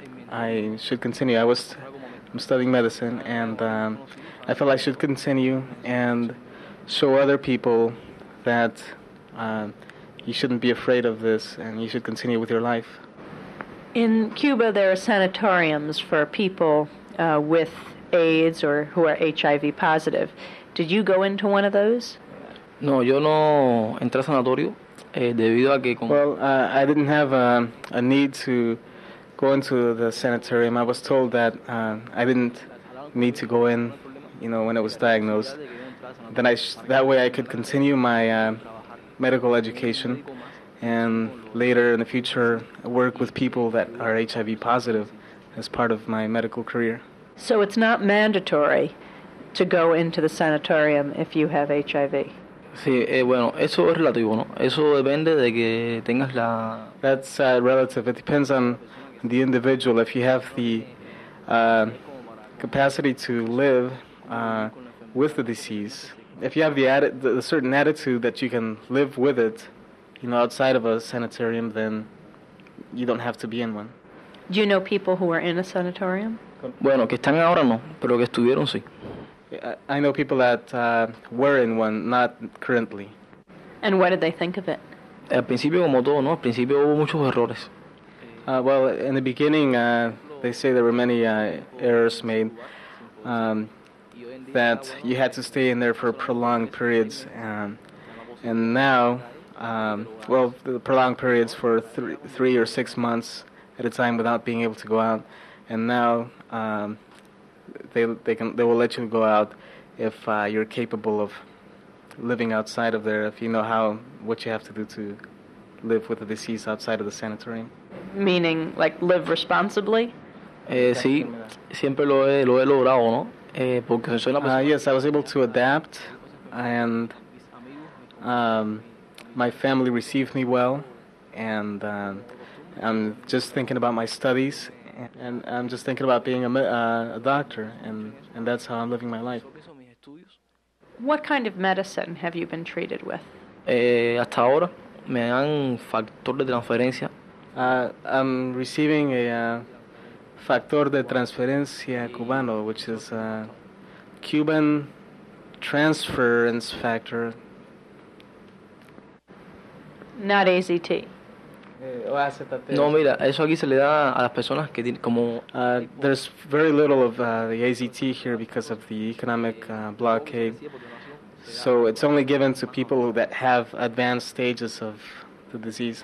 I should continue. I was I'm studying medicine, and um, I felt I should continue and show other people that uh, you shouldn't be afraid of this, and you should continue with your life. In Cuba, there are sanatoriums for people uh, with AIDS or who are H I V positive. Did you go into one of those? No, yo no entré a sanatorio eh, debido a que... Con... Well, uh, I didn't have a, a need to go into the sanatorium. I was told that uh, I didn't need to go in, you know, when I was diagnosed. Then I sh- that way I could continue my uh, medical education and later in the future work with people that are H I V positive as part of my medical career. So it's not mandatory to go into the sanatorium if you have H I V? Sí, eh, bueno, eso es relativo, ¿no? Eso depende de que tengas la... That's uh, relative. It depends on the individual. If you have the uh, capacity to live uh, with the disease, if you have the, atti- the certain attitude that you can live with it, you know, outside of a sanitarium, then you don't have to be in one. Do you know people who are in a sanatorium? Bueno, que están ahora no, pero que estuvieron sí. I know people that uh, were in one, not currently. And what did they think of it? Al principio, como todo, ¿no? Al principio hubo muchos errores. Uh, well, in the beginning, uh, they say there were many uh, errors made. Um, that you had to stay in there for prolonged periods, um, and now, um, well, the prolonged periods for th- three or six months at a time without being able to go out, and now um, they they can they will let you go out if uh, you're capable of living outside of there, if you know how what you have to do to live with the disease outside of the sanatorium. Meaning, like, live responsibly? Eh, sí, siempre lo he, lo he logrado, ¿no? Eh, porque soy una Uh, persona... yes, I was able to adapt, and um, my family received me well, and um, I'm just thinking about my studies, and I'm just thinking about being a, me- uh, a doctor, and, and that's how I'm living my life. What kind of medicine have you been treated with? Eh, hasta ahora me dan factor de transferencia. Uh, I'm receiving a uh, factor de transferencia cubano, which is a Cuban transference factor. Not A Z T. No, mira, eso aquí se le da a las personas que tienen como... Uh, there's very little of uh, the A Z T here because of the economic uh, blockade. So it's only given to people that have advanced stages of the disease.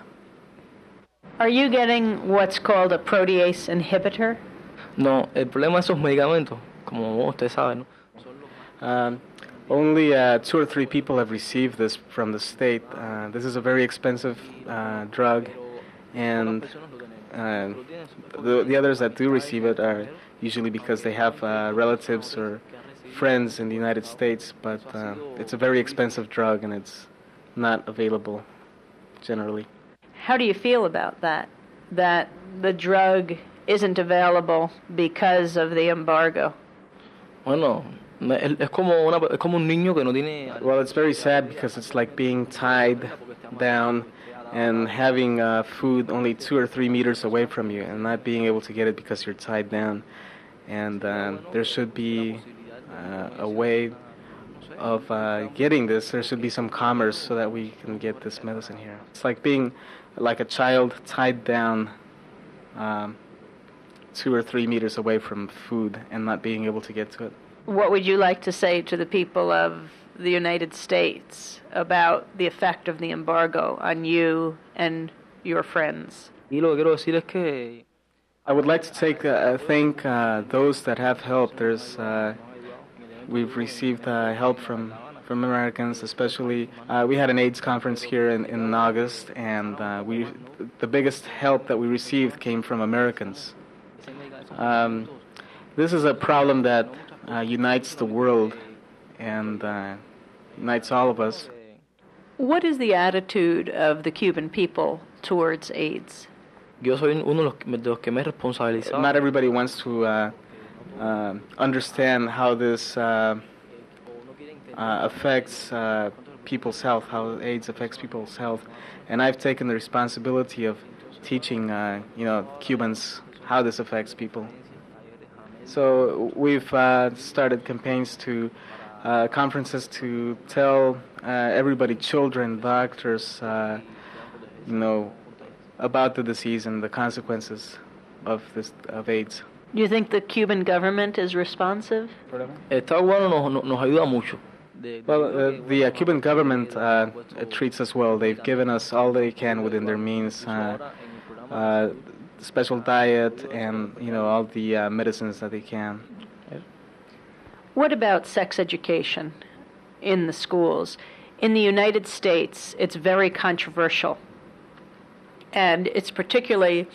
Are you getting what's called a protease inhibitor? No, el problema de esos medicamentos, como usted sabe, ¿no? Um, only uh, two or three people have received this from the state. Uh, this is a very expensive uh, drug, and uh, the, the others that do receive it are usually because they have uh, relatives or friends in the United States, but uh, it's a very expensive drug and it's not available generally. How do you feel about that? That the drug isn't available because of the embargo? Bueno, es, es como una, es como un niño que no tiene... Well, it's very sad because it's like being tied down and having uh, food only two or three meters away from you and not being able to get it because you're tied down. And um, there should be uh, a way of uh, getting this. There should be some commerce so that we can get this medicine here. It's like being like a child tied down um, two or three meters away from food and not being able to get to it. What would you like to say to the people of the United States about the effect of the embargo on you and your friends? Y lo que quiero decir es que... I would like to take uh, thank uh, those that have helped. There's uh, we've received uh, help from from Americans, especially uh, we had an AIDS conference here in, in August, and uh, we the biggest help that we received came from Americans. Um, this is a problem that uh, unites the world and uh, unites all of us. What is the attitude of the Cuban people towards AIDS? Yo soy uno de los, de los que me he responsabilizado. Not everybody wants to uh, uh, understand how this uh, uh, affects uh, people's health, how AIDS affects people's health, and I've taken the responsibility of teaching, uh, you know, Cubans how this affects people. So we've uh, started campaigns to uh, conferences to tell uh, everybody, children, doctors, uh, you know, about the disease and the consequences of this of AIDS. Do you think the Cuban government is responsive? El Estado cubano nos, nos ayuda mucho. Well, uh, the uh, Cuban government uh, treats us well. They've given us all they can within their means, uh, uh, special diet, and you know all the uh, medicines that they can. What about sex education in the schools? In the United States, it's very controversial. And it's particularly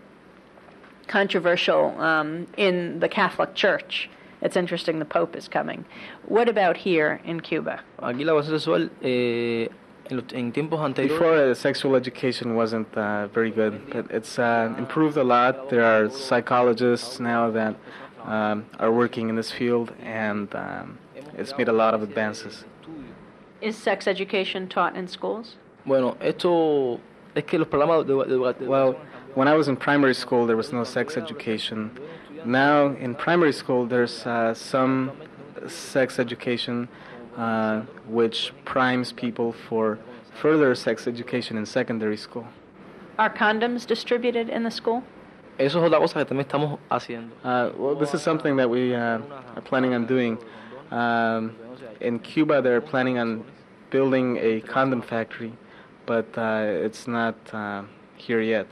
controversial um, in the Catholic Church. It's interesting the Pope is coming. What about here in Cuba? Aquí la base sexual, eh, en, los, en tiempos anteriores... Before, uh, sexual education wasn't uh, very good, but it's uh, improved a lot. There are psychologists now that um, are working in this field, and um, it's made a lot of advances. Is sex education taught in schools? Bueno, esto... Es que los programas de, de, de, well, when I was in primary school, there was no sex education. Now, in primary school, there's uh, some sex education uh, which primes people for further sex education in secondary school. Are condoms distributed in the school? Eso es otra cosa que también estamos haciendo. Uh, well, this is something that we uh, are planning on doing. Um, in Cuba, they're planning on building a condom factory, but uh, it's not uh, here yet.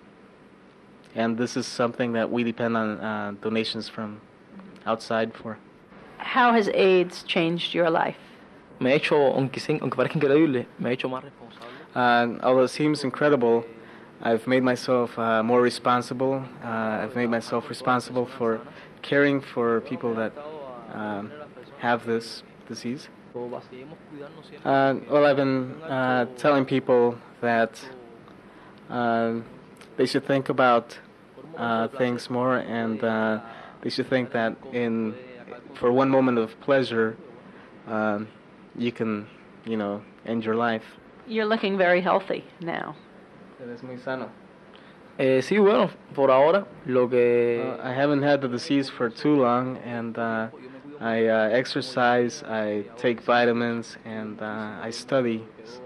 And this is something that we depend on uh, donations from outside for. How has AIDS changed your life? me ha hecho, aunque, aunque parezca increíble, me ha hecho más responsable. Uh, although it seems incredible, I've made myself uh, more responsible. Uh, I've made myself responsible for caring for people that um, have this disease. Uh, well, I've been uh, telling people that uh, they should think about uh, things more, and uh, they should think that in for one moment of pleasure, um, you can, you know, end your life. You're looking very healthy now. Eres muy sano. Eh, sí, bueno, por ahora lo que. Uh, I haven't had the disease for too long, and uh, I uh, exercise, I take vitamins, and uh, I study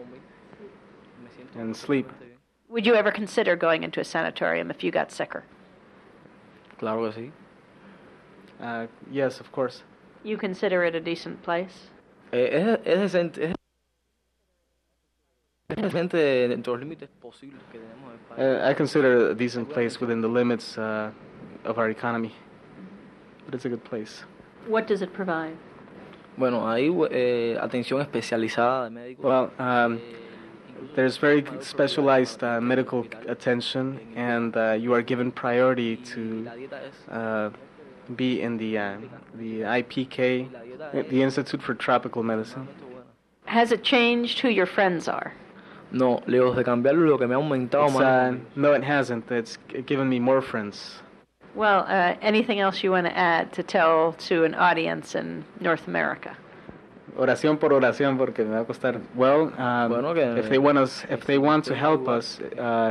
and sleep. Would you ever consider going into a sanatorium if you got sicker? Claro que sí. Uh, yes, of course. You consider it a decent place? Eh, es, es decente, es, es decente dentro de los límites posibles que tenemos en el país. Uh, I consider it a decent place within the limits uh, of our economy, but it's a good place. What does it provide? Bueno, hay eh, atención especializada de médicos. Well, um, there's very specialized uh, medical attention, and uh, you are given priority to uh, be in the uh, the I P K, the Institute for Tropical Medicine. Has it changed who your friends are? No, lejos de cambiarlo, lo que me ha aumentado It's, más. uh, no, it hasn't. It's given me more friends. Well, uh, anything else you want to add to tell to an audience in North America? Oración por oración, porque me va a costar. Well, um, Bueno, que- if they want us, if they want to help us, uh,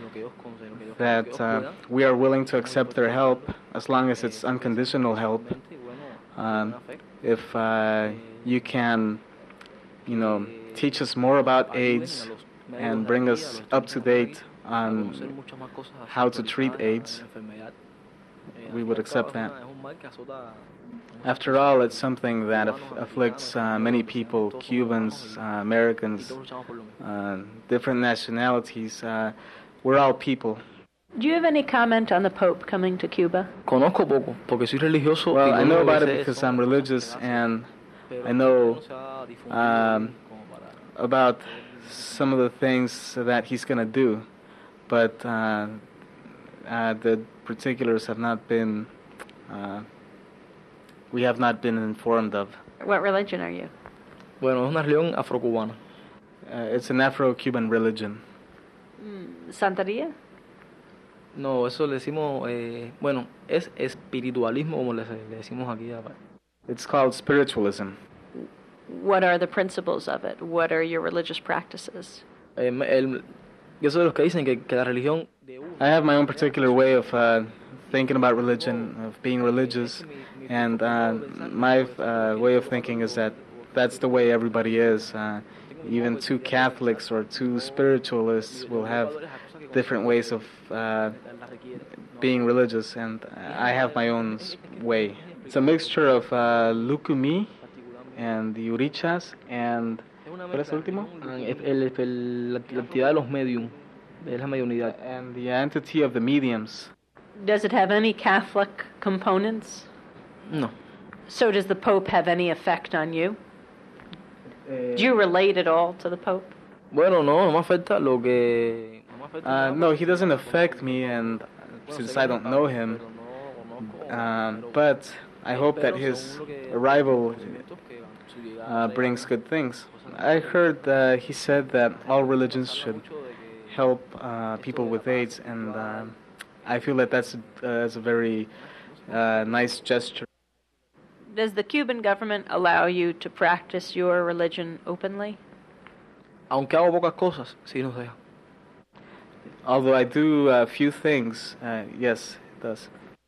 that uh, we are willing to accept their help as long as it's unconditional help. Um, if uh, you can, you know, teach us more about AIDS and bring us up to date on how to treat AIDS, we would accept that. After all, it's something that aff- afflicts uh, many people, Cubans, uh, Americans, uh, different nationalities. Uh, we're all people. Do you have any comment on the Pope coming to Cuba? Conozco poco, porque soy religioso. Well, y I lo know único que about sé it es because eso. I'm religious, and I know um, about some of the things that he's going to do, but uh, uh, the particulars have not been, uh, we have not been informed of. What religion are you? Bueno, es una religión afrocubana. Uh, it's an Afro-Cuban religion. Santería? No, eso le decimos, eh, bueno, es espiritualismo, como le, le decimos aquí. It's called spiritualism. What are the principles of it? What are your religious practices? Eh, el, yo soy de los que dicen que, que la religión de uno. I have my own particular way of uh, thinking about religion, of being religious, and uh, my uh, way of thinking is that that's the way everybody is. Uh, even two Catholics or two spiritualists will have different ways of uh, being religious, and I have my own s- way. It's a mixture of uh, Lukumi and the Urichas and ¿cuál es el último? El, el, el, la, la entidad de los medium, es la mediunidad. And the entity of the mediums. Does it have any Catholic components? No. So does the Pope have any effect on you? Do you relate at all to the Pope? Bueno, no, no me afecta lo que. No me afecta Uh, nada. no, he doesn't affect me, and since I don't know him, um, but I hope that his arrival uh, brings good things. I heard uh, he said that all religions should help uh, people with AIDS, and uh, I feel that that's, uh, that's a very uh, nice gesture. Does the Cuban government allow you to practice your religion openly? Aunque hago pocas cosas, sí nos deja. Although I do a few things, uh, yes, it does.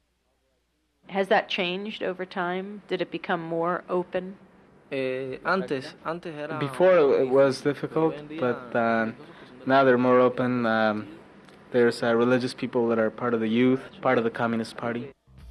Has that changed over time? Did it become more open? Eh, antes, antes era. Before it was difficult, but uh, now they're more open. Um, there's uh, religious people that are part of the youth, part of the Communist Party.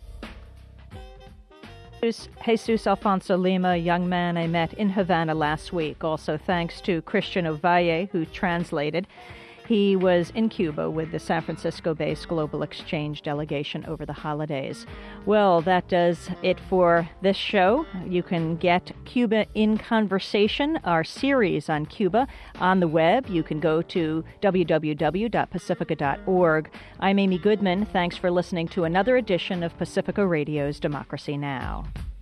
Jesus Alfonso Lima, a young man I met in Havana last week, also thanks to Christian Ovalle, who translated. He was in Cuba with the San Francisco-based Global Exchange delegation over the holidays. Well, that does it for this show. You can get Cuba in Conversation, our series on Cuba, on the web. You can go to w w w dot pacifica dot org. I'm Amy Goodman. Thanks for listening to another edition of Pacifica Radio's Democracy Now!